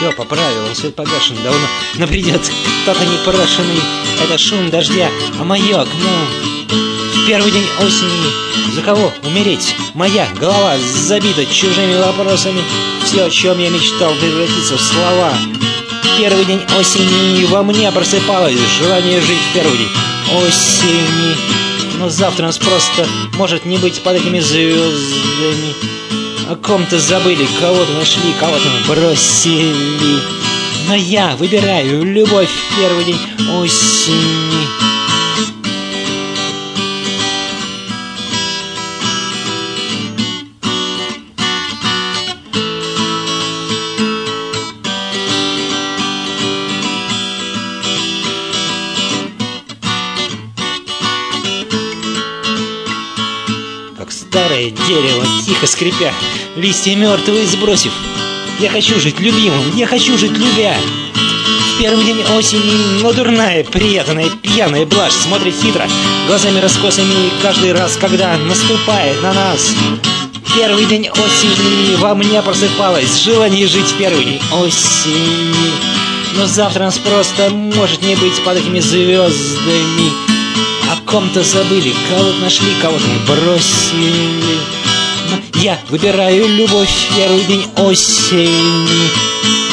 все по правилам, свет погашен давно, но придет кто-то непрошенный. Это шум дождя, а мое окно. В первый день осени за кого умереть? Моя голова забита чужими вопросами. Все, о чем я мечтал, превратится в слова. В первый день осени во мне просыпалось желание жить. В первый день осени. Но завтра нас просто может не быть под этими звездами. О ком-то забыли, кого-то нашли, кого-то бросили. Но я выбираю любовь в первый день осени. Как старое дерево, тихо скрипя, листья мертвые сбросив, я хочу жить любимым, я хочу жить любя. В первый день осени, но дурная, приятная, пьяная блажь смотрит хитро, глазами раскосыми каждый раз, когда наступает на нас. В первый день осени во мне просыпалось желание жить в первый день осени. Но завтра нас просто может не быть под этими звездами. О ком-то забыли, кого-то нашли, кого-то бросили. Но я выбираю любовь в первый день осени.